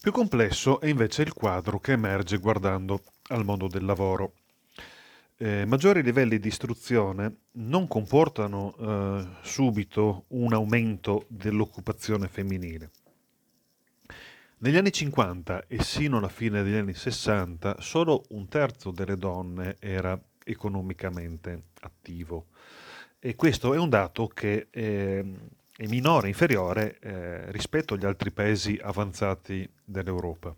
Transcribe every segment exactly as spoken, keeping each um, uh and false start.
Più complesso è invece il quadro che emerge guardando al mondo del lavoro. Eh, maggiori livelli di istruzione non comportano eh, subito un aumento dell'occupazione femminile. Negli anni cinquanta e sino alla fine degli anni sessanta solo un terzo delle donne era economicamente attivo e questo è un dato che eh, è minore, inferiore eh, rispetto agli altri paesi avanzati dell'Europa.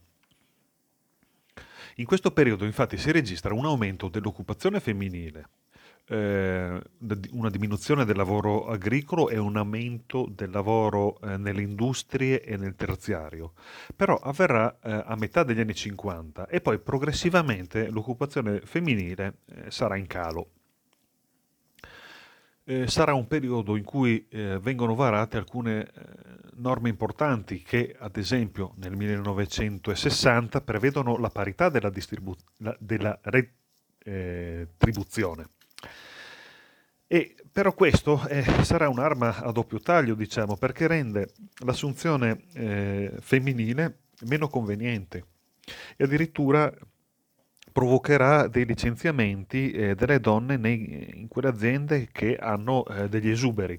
In questo periodo infatti si registra un aumento dell'occupazione femminile, eh, una diminuzione del lavoro agricolo e un aumento del lavoro eh, nelle industrie e nel terziario. Però avverrà eh, a metà degli anni cinquanta e poi progressivamente l'occupazione femminile eh, sarà in calo. Eh, sarà un periodo in cui eh, vengono varate alcune eh, norme importanti che, ad esempio, nel millenovecentosessanta prevedono la parità della, distribu- la- della retribuzione. E però questo eh, sarà un'arma a doppio taglio, diciamo, perché rende l'assunzione eh, femminile meno conveniente e addirittura provocherà dei licenziamenti eh, delle donne nei- in quelle aziende che hanno eh, degli esuberi.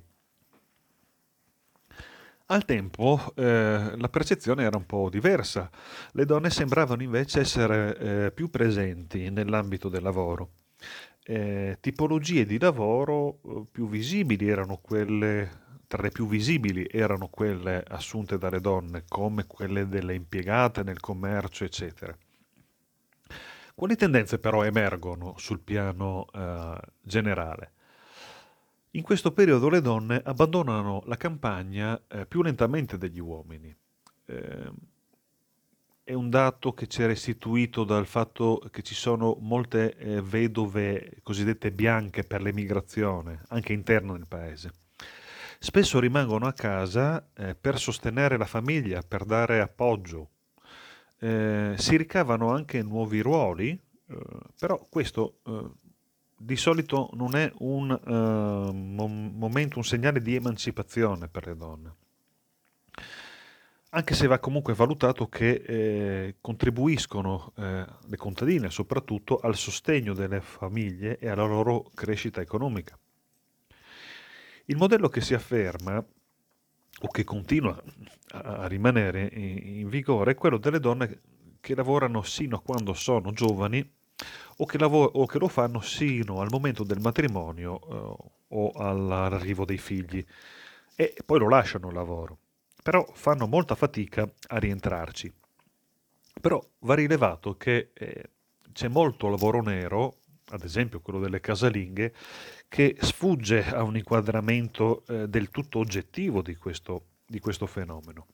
Al tempo eh, la percezione era un po' diversa. Le donne sembravano invece essere eh, più presenti nell'ambito del lavoro. Eh, tipologie di lavoro eh, più visibili erano quelle, tra le più visibili erano quelle assunte dalle donne, come quelle delle impiegate nel commercio, eccetera. Quali tendenze però emergono sul piano eh, generale? In questo periodo le donne abbandonano la campagna eh, più lentamente degli uomini. Eh, è un dato che ci è restituito dal fatto che ci sono molte eh, vedove cosiddette bianche per l'emigrazione, anche interna nel paese. Spesso rimangono a casa eh, per sostenere la famiglia, per dare appoggio. Eh, si ricavano anche nuovi ruoli, eh, però questo eh, di solito non è un eh, mom- momento, un segnale di emancipazione per le donne. Anche se va comunque valutato che eh, contribuiscono eh, le contadine soprattutto al sostegno delle famiglie e alla loro crescita economica. Il modello che si afferma o che continua a, a rimanere in, in vigore è quello delle donne che lavorano sino a quando sono giovani o che, lavo- o che lo fanno sino al momento del matrimonio eh, o all'arrivo dei figli e poi lo lasciano il lavoro. Però fanno molta fatica a rientrarci. Però va rilevato che eh, c'è molto lavoro nero, ad esempio quello delle casalinghe, che sfugge a un inquadramento eh, del tutto oggettivo di questo, di questo fenomeno.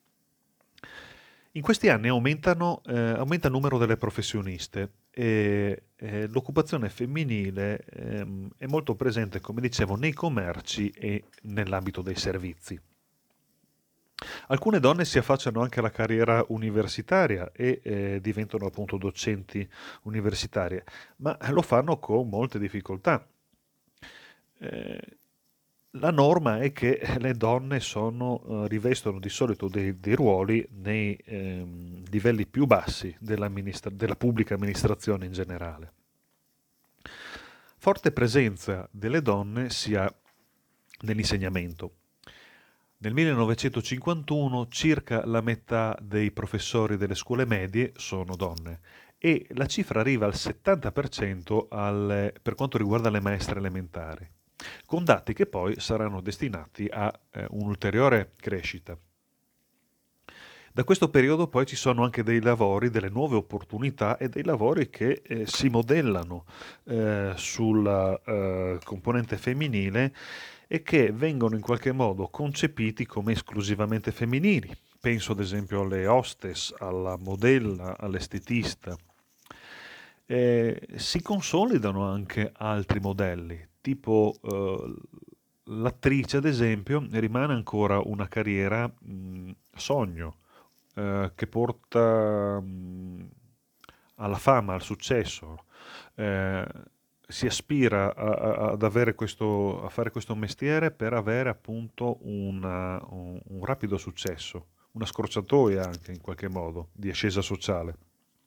In questi anni aumentano, eh, aumenta il numero delle professioniste e eh, l'occupazione femminile ehm, è molto presente, come dicevo, nei commerci e nell'ambito dei servizi. Alcune donne si affacciano anche alla carriera universitaria e eh, diventano appunto docenti universitarie, ma lo fanno con molte difficoltà. Eh, la norma è che le donne sono, eh, rivestono di solito dei, dei ruoli nei ehm, livelli più bassi dell'amministra- della pubblica amministrazione in generale. Forte presenza delle donne si ha nell'insegnamento. Nel millenovecentocinquantuno circa la metà dei professori delle scuole medie sono donne e la cifra arriva al settanta per cento alle- per quanto riguarda le maestre elementari, con dati che poi saranno destinati a eh, un'ulteriore crescita. Da questo periodo poi ci sono anche dei lavori, delle nuove opportunità e dei lavori che eh, si modellano eh, sulla eh, componente femminile e che vengono in qualche modo concepiti come esclusivamente femminili. Penso ad esempio alle hostess, alla modella, all'estetista. Eh, si consolidano anche altri modelli, tipo eh, l'attrice ad esempio rimane ancora una carriera mh, sogno eh, che porta mh, alla fama, al successo. Eh, si aspira a, a- ad avere questo, a fare questo mestiere per avere appunto una- un, un rapido successo, una scorciatoia anche in qualche modo di ascesa sociale.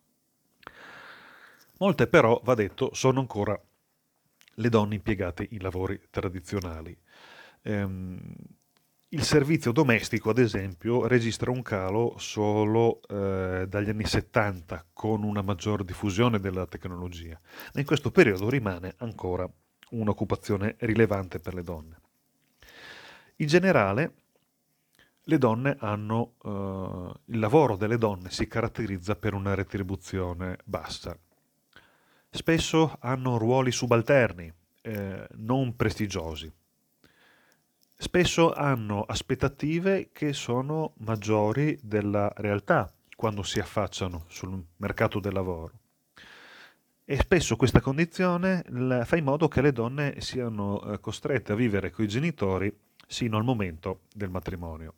Molte però, va detto, sono ancora le donne impiegate in lavori tradizionali. Ehm, il servizio domestico, ad esempio, registra un calo solo eh, dagli anni settanta, con una maggior diffusione della tecnologia, ma in questo periodo rimane ancora un'occupazione rilevante per le donne. In generale, le donne hanno, eh, il lavoro delle donne si caratterizza per una retribuzione bassa. Spesso hanno ruoli subalterni, eh, non prestigiosi. Spesso hanno aspettative che sono maggiori della realtà quando si affacciano sul mercato del lavoro. E spesso questa condizione la- fa in modo che le donne siano eh, costrette a vivere con i genitori sino al momento del matrimonio.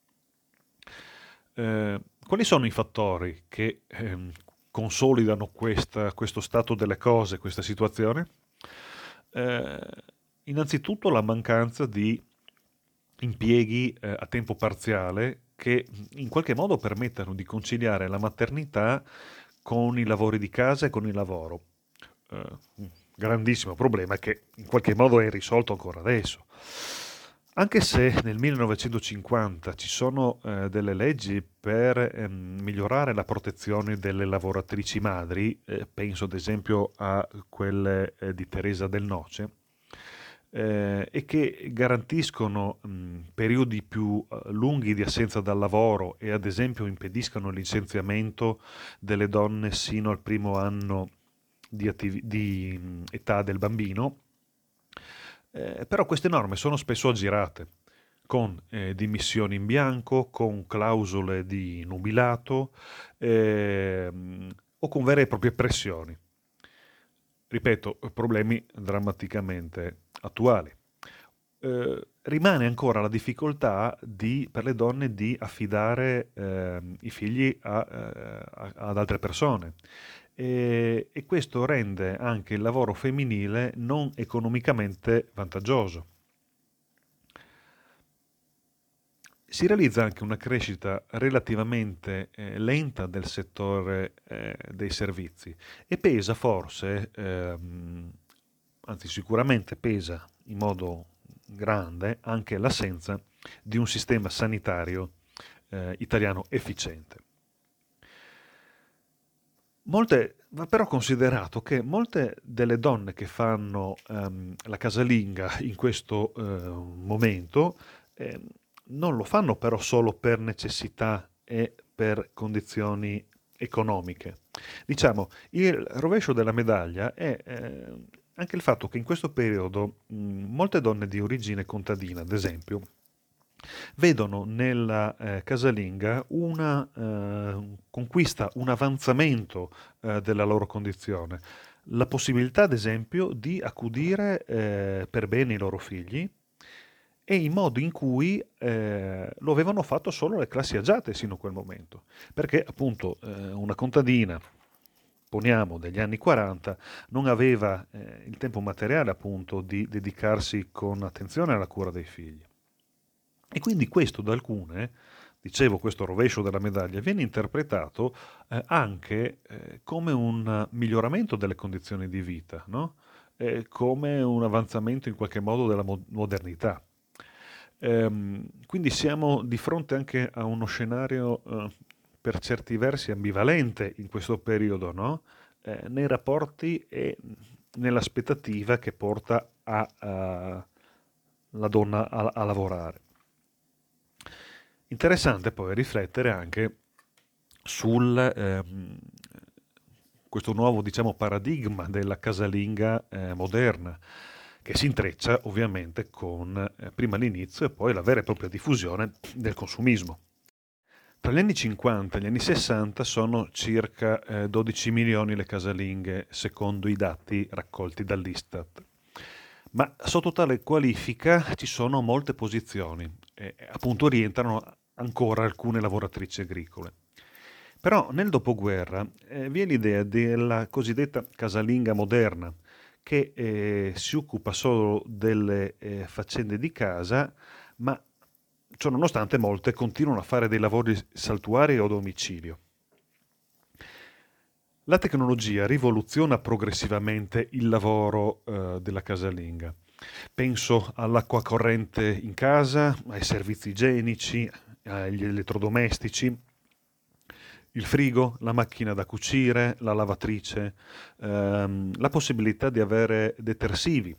Eh, quali sono i fattori che ehm, consolidano questa- questo stato delle cose, questa situazione? Eh, innanzitutto la mancanza di impieghi eh, a tempo parziale che in qualche modo permettano di conciliare la maternità con i lavori di casa e con il lavoro. Eh, un grandissimo problema che in qualche modo è risolto ancora adesso. Anche se nel millenovecentocinquanta ci sono eh, delle leggi per ehm, migliorare la protezione delle lavoratrici madri, eh, penso ad esempio a quelle eh, di Teresa del Noce, eh, e che garantiscono mh, periodi più eh, lunghi di assenza dal lavoro e ad esempio impediscono il licenziamento delle donne sino al primo anno di, attiv- di mh, età del bambino. Eh, però queste norme sono spesso aggirate, con eh, dimissioni in bianco, con clausole di nubilato ehm, o con vere e proprie pressioni. Ripeto, problemi drammaticamente attuali. Eh, rimane ancora la difficoltà di- per le donne di affidare ehm, i figli a, eh, a- ad altre persone e, e questo rende anche il lavoro femminile non economicamente vantaggioso. Si realizza anche una crescita relativamente eh, lenta del settore eh, dei servizi e pesa forse, ehm, anzi sicuramente pesa in modo grande anche l'assenza di un sistema sanitario eh, italiano efficiente. Molte, va però considerato che molte delle donne che fanno ehm, la casalinga in questo eh, momento ehm, non lo fanno però solo per necessità e per condizioni economiche. Diciamo, il rovescio della medaglia è eh, anche il fatto che in questo periodo mh, molte donne di origine contadina, ad esempio, vedono nella eh, casalinga una eh, conquista, un avanzamento eh, della loro condizione, la possibilità, ad esempio, di accudire eh, per bene i loro figli e in modo in cui eh, lo avevano fatto solo le classi agiate sino a quel momento, perché appunto eh, una contadina, poniamo degli anni quaranta, non aveva eh, il tempo materiale appunto di dedicarsi con attenzione alla cura dei figli. E quindi questo da alcune, dicevo, questo rovescio della medaglia, viene interpretato eh, anche eh, come un miglioramento delle condizioni di vita, no? Eh, come un avanzamento in qualche modo della mo- modernità. Ehm, quindi siamo di fronte anche a uno scenario eh, per certi versi ambivalente in questo periodo, no? Eh, nei rapporti e nell'aspettativa che porta a, a- la donna a a lavorare. Interessante poi riflettere anche sul ehm, questo nuovo, diciamo, paradigma della casalinga eh, moderna, che si intreccia ovviamente con eh, prima l'inizio e poi la vera e propria diffusione del consumismo. Tra gli anni cinquanta e gli anni sessanta sono circa eh, dodici milioni le casalinghe, secondo i dati raccolti dall'Istat. Ma sotto tale qualifica ci sono molte posizioni, e appunto rientrano ancora alcune lavoratrici agricole. Però nel dopoguerra eh, vi è l'idea della cosiddetta casalinga moderna, che eh, si occupa solo delle eh, faccende di casa, ma Ciononostante molte continuano a fare dei lavori saltuari o a domicilio. La tecnologia rivoluziona progressivamente il lavoro eh, della casalinga. Penso all'acqua corrente in casa, ai servizi igienici, agli elettrodomestici, il frigo, la macchina da cucire, la lavatrice, ehm, la possibilità di avere detersivi.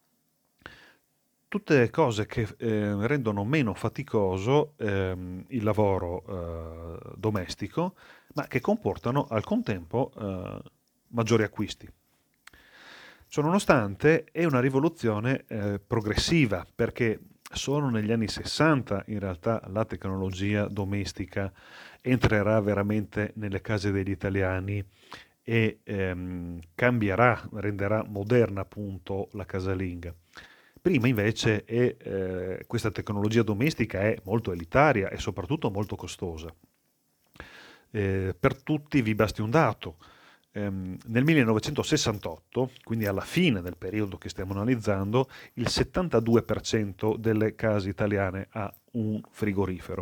Tutte cose che eh, rendono meno faticoso ehm, il lavoro eh, domestico, ma che comportano al contempo eh, maggiori acquisti. Ciononostante è una rivoluzione eh, progressiva, perché solo negli anni sessanta in realtà la tecnologia domestica entrerà veramente nelle case degli italiani e ehm, cambierà, renderà moderna appunto la casalinga. Prima invece è, eh, questa tecnologia domestica è molto elitaria e soprattutto molto costosa. Eh, per tutti vi basti un dato. Ehm, nel millenovecentosessantotto, quindi alla fine del periodo che stiamo analizzando, il settantadue per cento delle case italiane ha un frigorifero.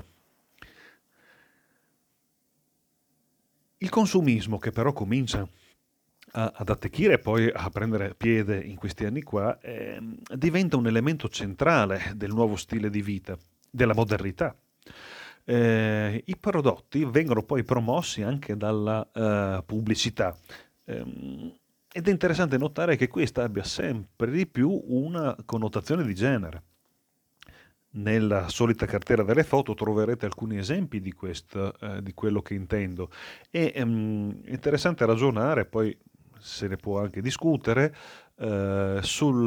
Il consumismo, che però comincia a- ad attecchire e poi a prendere piede in questi anni qua, ehm, diventa un elemento centrale del nuovo stile di vita, della modernità. Eh, I prodotti vengono poi promossi anche dalla eh, pubblicità. Ehm, ed è interessante notare che questa abbia sempre di più una connotazione di genere. Nella solita cartella delle foto troverete alcuni esempi di questo, eh, di quello che intendo. E, ehm, è interessante ragionare, poi se ne può anche discutere, eh,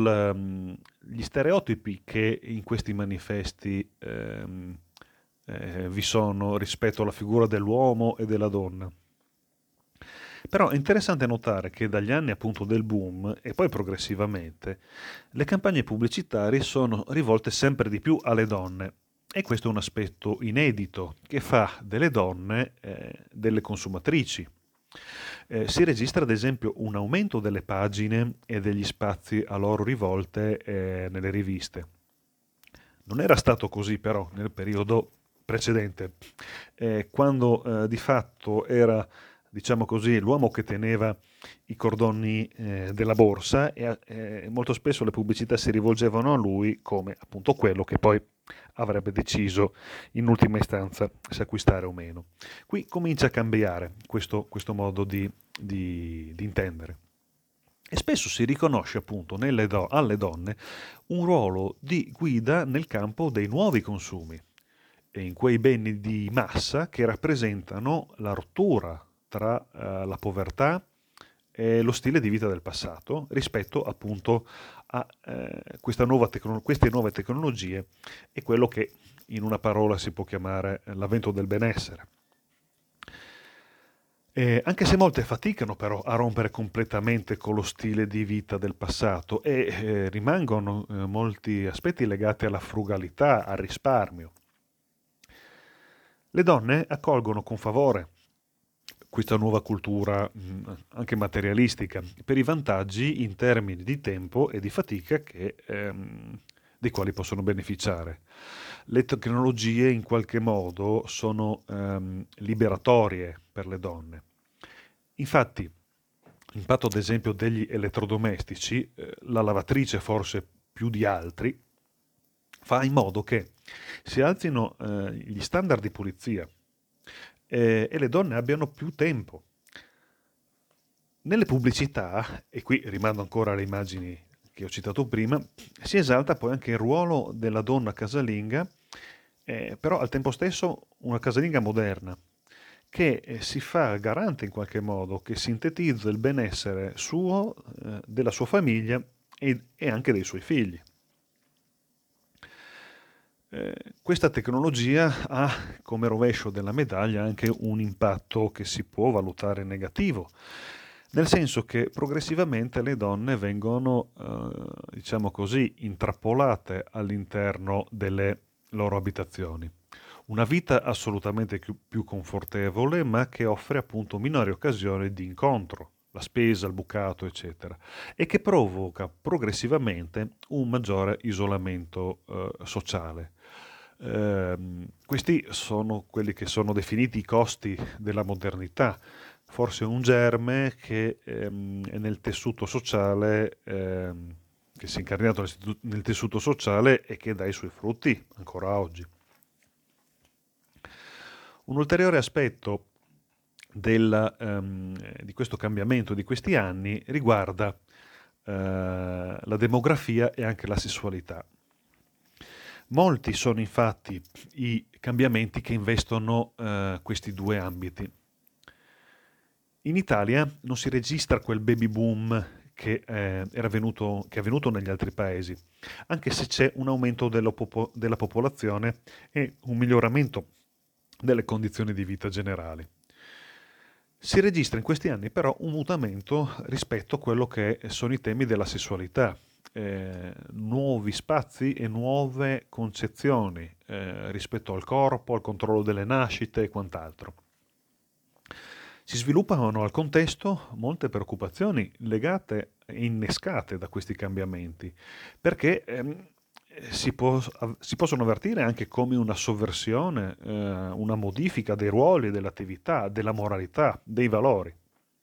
sugli stereotipi che in questi manifesti ehm, eh, vi sono rispetto alla figura dell'uomo e della donna. Però è interessante notare che dagli anni appunto del boom e poi progressivamente le campagne pubblicitarie sono rivolte sempre di più alle donne e questo è un aspetto inedito che fa delle donne eh, delle consumatrici. Eh, si registra ad esempio un aumento delle pagine e degli spazi a loro rivolte eh, nelle riviste. Non era stato così però nel periodo precedente, eh, quando eh, di fatto era, diciamo così, l'uomo che teneva i cordoni eh, della borsa e eh, molto spesso le pubblicità si rivolgevano a lui come appunto quello che poi avrebbe deciso in ultima istanza se acquistare o meno. Qui comincia a cambiare questo, questo modo di, di, di intendere. E spesso si riconosce appunto nelle do- alle donne un ruolo di guida nel campo dei nuovi consumi e in quei beni di massa che rappresentano la rottura tra eh, la povertà e lo stile di vita del passato rispetto appunto a eh, questa nuova tecno- queste nuove tecnologie e quello che in una parola si può chiamare eh, l'avvento del benessere. Eh, anche se molte faticano però a rompere completamente con lo stile di vita del passato e eh, rimangono eh, molti aspetti legati alla frugalità, al risparmio. Le donne accolgono con favore questa nuova cultura mh, anche materialistica per i vantaggi in termini di tempo e di fatica che, ehm, dei quali possono beneficiare. Le tecnologie in qualche modo sono ehm, liberatorie per le donne. Infatti, l'impatto ad esempio degli elettrodomestici, eh, la lavatrice forse più di altri, fa in modo che si alzino eh, gli standard di pulizia eh, e le donne abbiano più tempo. Nelle pubblicità, e qui rimando ancora alle immagini che ho citato prima, si esalta poi anche il ruolo della donna casalinga, eh, però al tempo stesso una casalinga moderna, che eh, si fa garante in qualche modo, che sintetizza il benessere suo, eh, della sua famiglia e, e anche dei suoi figli. Eh, questa tecnologia ha come rovescio della medaglia anche un impatto che si può valutare negativo, nel senso che progressivamente le donne vengono, eh, diciamo così, intrappolate all'interno delle loro abitazioni. Una vita assolutamente più, più confortevole, ma che offre appunto minori occasioni di incontro, la spesa, il bucato, eccetera, e che provoca progressivamente un maggiore isolamento eh, sociale. Ehm, questi sono quelli che sono definiti i costi della modernità, forse un germe che ehm, è nel tessuto sociale, ehm, che si è incardinato nel tessu- nel tessuto sociale e che dà i suoi frutti ancora oggi. Un ulteriore aspetto della, ehm, di questo cambiamento di questi anni riguarda eh, la demografia e anche la sessualità. Molti sono infatti i cambiamenti che investono eh, questi due ambiti. In Italia non si registra quel baby boom che, eh, era venuto, che è avvenuto negli altri paesi, anche se c'è un aumento della, popo- della popolazione e un miglioramento delle condizioni di vita generali. Si registra in questi anni però un mutamento rispetto a quello che sono i temi della sessualità, eh, nuovi spazi e nuove concezioni eh, rispetto al corpo, al controllo delle nascite e quant'altro. Si sviluppano al contesto molte preoccupazioni legate e innescate da questi cambiamenti, perché ehm, si, può- si possono avvertire anche come una sovversione, eh, una modifica dei ruoli, dell'attività, della moralità, dei valori.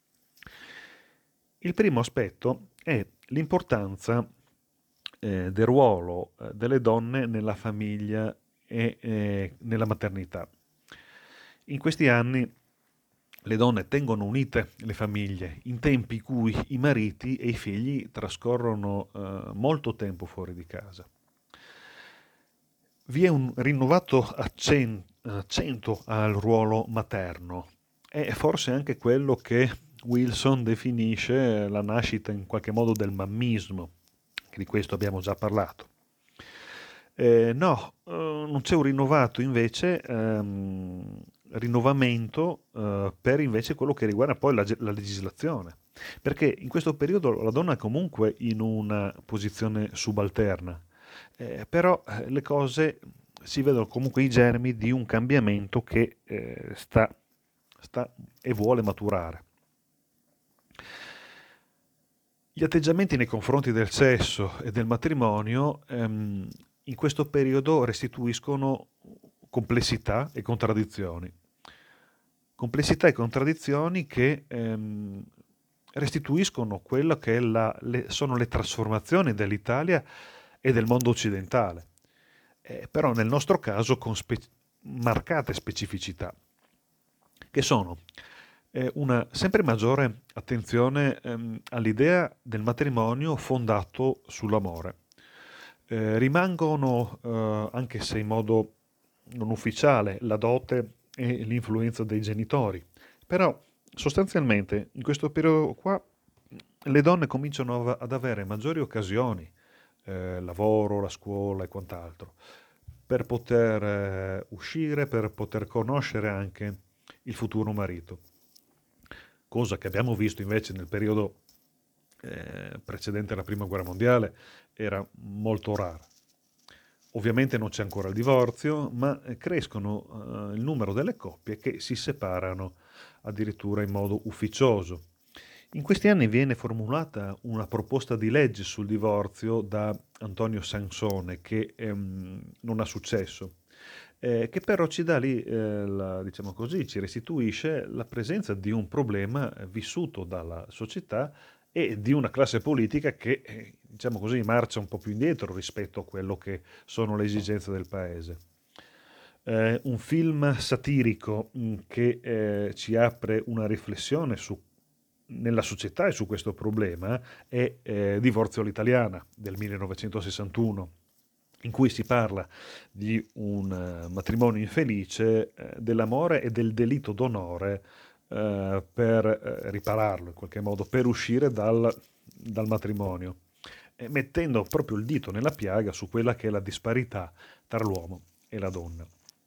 Il primo aspetto è l'importanza eh, del ruolo eh, delle donne nella famiglia e eh, nella maternità. In questi anni le donne tengono unite le famiglie in tempi in cui i mariti e i figli trascorrono eh, molto tempo fuori di casa. Vi è un rinnovato accen- accento al ruolo materno. È forse anche quello che Wilson definisce la nascita in qualche modo del mammismo, che di questo abbiamo già parlato. Eh, no, eh, non c'è un rinnovato invece ehm, rinnovamento eh, per invece quello che riguarda poi la, la legislazione, perché in questo periodo la donna è comunque in una posizione subalterna, eh, però eh, le cose si vedono comunque i germi di un cambiamento che eh, sta, sta e vuole maturare. Gli atteggiamenti nei confronti del sesso e del matrimonio ehm, in questo periodo restituiscono complessità e contraddizioni. Complessità e contraddizioni che ehm, restituiscono quello che è la- le- sono le trasformazioni dell'Italia e del mondo occidentale, eh, però nel nostro caso con spe- marcate specificità, che sono eh, una sempre maggiore attenzione ehm, all'idea del matrimonio fondato sull'amore. Eh, rimangono, eh, anche se in modo non ufficiale, la dote e l'influenza dei genitori, però sostanzialmente in questo periodo qua le donne cominciano ad avere maggiori occasioni, eh, lavoro, la scuola e quant'altro, per poter eh, uscire, per poter conoscere anche il futuro marito, cosa che abbiamo visto invece nel periodo eh, precedente alla Prima Guerra Mondiale era molto rara. Ovviamente non c'è ancora il divorzio, ma eh, crescono eh, il numero delle coppie che si separano addirittura in modo ufficioso. In questi anni viene formulata una proposta di legge sul divorzio da Antonio Sansone che ehm, non ha successo, eh, che però ci dà lì, eh, la- diciamo così, ci restituisce la presenza di un problema eh, vissuto dalla società e di una classe politica che, eh, diciamo così, marcia un po' più indietro rispetto a quello che sono le esigenze del paese. Eh, un film satirico mh, che eh, ci apre una riflessione su, nella società e su questo problema è eh, Divorzio all'italiana del millenovecentosessantuno, in cui si parla di un eh, matrimonio infelice, eh, dell'amore e del delitto d'onore eh, per eh, ripararlo in qualche modo, per uscire dal, dal matrimonio, e mettendo proprio il dito nella piaga su quella che è la disparità tra l'uomo e la donna.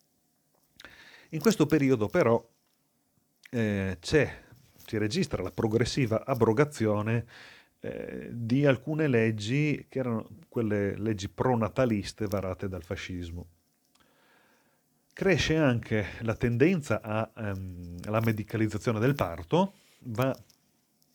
In questo periodo però eh, c'è, si registra la progressiva abrogazione eh, di alcune leggi che erano quelle leggi pronataliste varate dal fascismo. Cresce anche la tendenza a, ehm, alla medicalizzazione del parto, va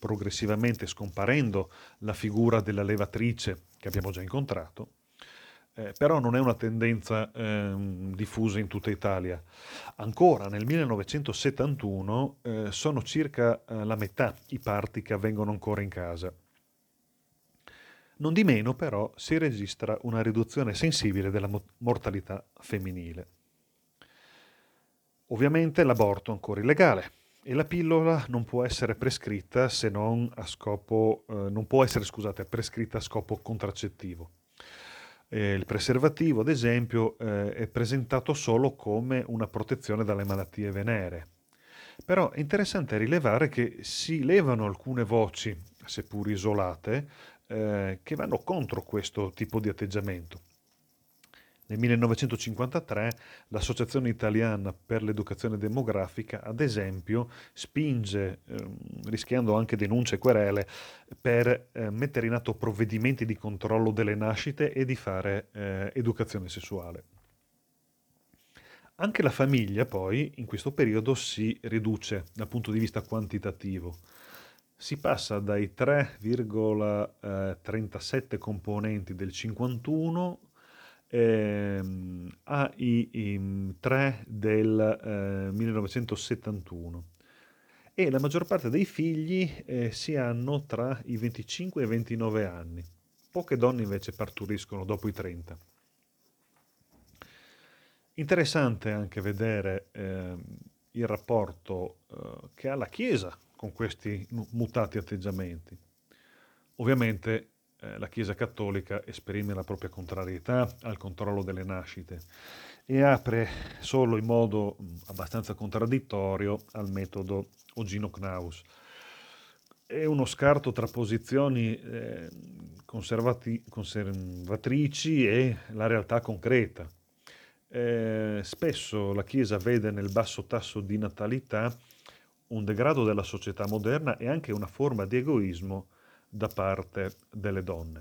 progressivamente scomparendo la figura della levatrice che abbiamo già incontrato, Eh, però non è una tendenza ehm, diffusa in tutta Italia. Ancora nel millenovecentosettantuno eh, sono circa eh, la metà i parti che avvengono ancora in casa. Non di meno, però, si registra una riduzione sensibile della mo- mortalità femminile. Ovviamente l'aborto è ancora illegale e la pillola non può essere prescritta se non a scopo, eh, non può essere, scusate, prescritta a scopo contraccettivo. Eh, il preservativo, ad esempio, eh, è presentato solo come una protezione dalle malattie venere. Però è interessante rilevare che si levano alcune voci, seppur isolate, eh, che vanno contro questo tipo di atteggiamento. Nel millenovecentocinquantatré l'Associazione Italiana per l'Educazione Demografica, ad esempio, spinge, ehm, rischiando anche denunce e querele, per eh, mettere in atto provvedimenti di controllo delle nascite e di fare eh, educazione sessuale. Anche la famiglia poi in questo periodo si riduce dal punto di vista quantitativo. Si passa dai tre virgola trentasette componenti del cinquantuno ehm, ai i, tre del eh, millenovecentosettantuno e la maggior parte dei figli eh, si hanno tra i venticinque e i ventinove anni. Poche donne invece partoriscono dopo i trenta. Interessante anche vedere ehm, il rapporto eh, che ha la Chiesa con questi mu- mutati atteggiamenti. Ovviamente eh, la Chiesa cattolica esprime la propria contrarietà al controllo delle nascite e apre solo in modo mh, abbastanza contraddittorio al metodo Ogino-Knaus. È uno scarto tra posizioni eh, conservati- conservatrici e la realtà concreta. Eh, spesso la Chiesa vede nel basso tasso di natalità un degrado della società moderna e anche una forma di egoismo da parte delle donne.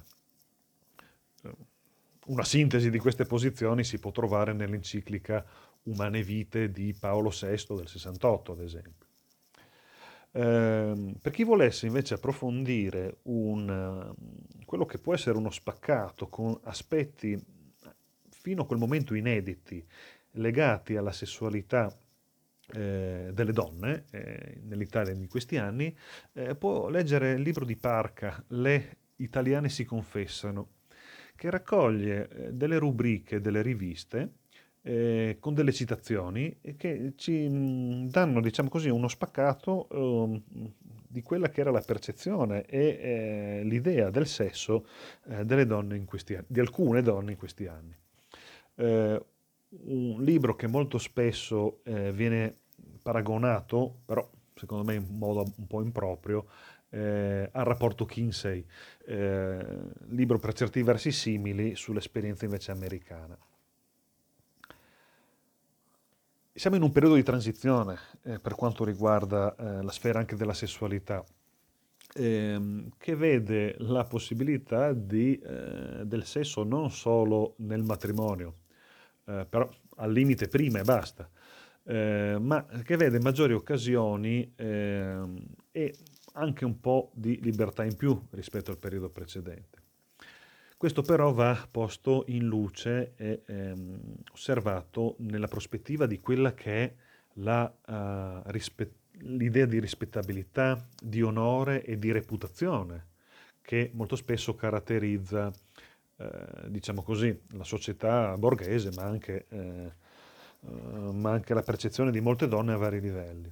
Una sintesi di queste posizioni si può trovare nell'enciclica Umane Vite di Paolo sesto del sessantotto, ad esempio. Eh, per chi volesse invece approfondire un, quello che può essere uno spaccato con aspetti fino a quel momento inediti legati alla sessualità eh, delle donne eh, nell'Italia di questi anni, eh, può leggere il libro di Parca, Le italiane si confessano, che raccoglie eh, delle rubriche delle riviste eh, con delle citazioni che ci mh, danno, diciamo così, uno spaccato eh, di quella che era la percezione e eh, l'idea del sesso eh, delle donne in questi anni, di alcune donne in questi anni. Eh, un libro che molto spesso eh, viene paragonato, però secondo me in modo un po' improprio, eh, al rapporto Kinsey, eh, libro per certi versi simili sull'esperienza invece americana. Siamo in un periodo di transizione eh, per quanto riguarda eh, la sfera anche della sessualità, ehm, che vede la possibilità di, eh, del sesso non solo nel matrimonio, eh, però al limite prima e basta, eh, ma che vede maggiori occasioni ehm, e anche un po' di libertà in più rispetto al periodo precedente. Questo però va posto in luce e ehm, osservato nella prospettiva di quella che è la, uh, rispe- l'idea di rispettabilità, di onore e di reputazione che molto spesso caratterizza, eh, diciamo così, la società borghese, ma anche, eh, eh, ma anche la percezione di molte donne a vari livelli.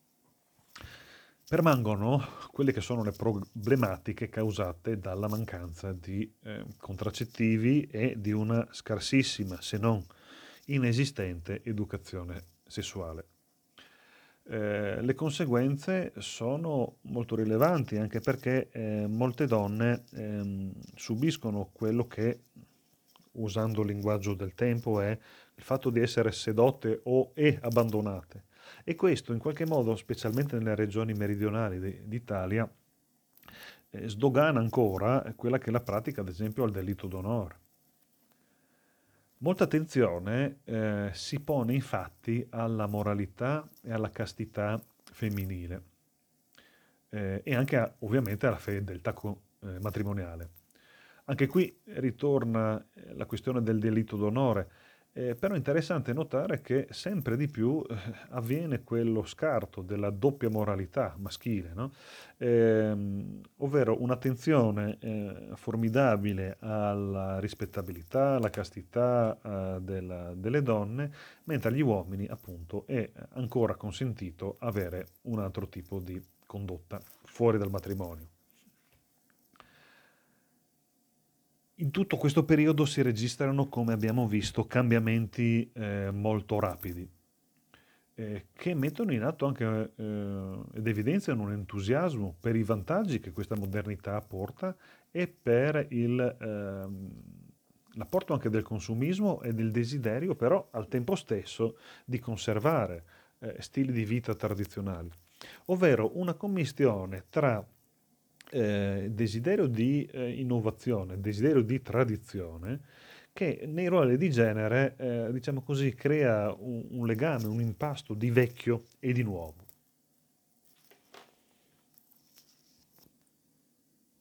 Permangono quelle che sono le problematiche causate dalla mancanza di eh, contraccettivi e di una scarsissima, se non inesistente, educazione sessuale. Eh, le conseguenze sono molto rilevanti anche perché eh, molte donne ehm, subiscono quello che, usando il linguaggio del tempo, è il fatto di essere sedotte o e abbandonate. E questo in qualche modo, specialmente nelle regioni meridionali d'Italia, eh, sdogana ancora quella che è la pratica, ad esempio, al delitto d'onore. Molta attenzione eh, si pone infatti alla moralità e alla castità femminile eh, e anche a- ovviamente alla fedeltà co- eh, matrimoniale. Anche qui ritorna eh, la questione del delitto d'onore, eh, però è interessante notare che sempre di più eh, avviene quello scarto della doppia moralità maschile, no? Ehm, ovvero un'attenzione eh, formidabile alla rispettabilità, alla castità eh, della- delle donne, mentre agli uomini appunto è ancora consentito avere un altro tipo di condotta fuori dal matrimonio. In tutto questo periodo si registrano, come abbiamo visto, cambiamenti eh, molto rapidi, eh, che mettono in atto anche eh, ed evidenziano un entusiasmo per i vantaggi che questa modernità porta e per il, ehm, l'apporto anche del consumismo e del desiderio, però al tempo stesso di conservare eh, stili di vita tradizionali, ovvero una commistione tra eh, desiderio di eh, innovazione, desiderio di tradizione, che nei ruoli di genere, eh, diciamo così, crea un, un legame, un impasto di vecchio e di nuovo.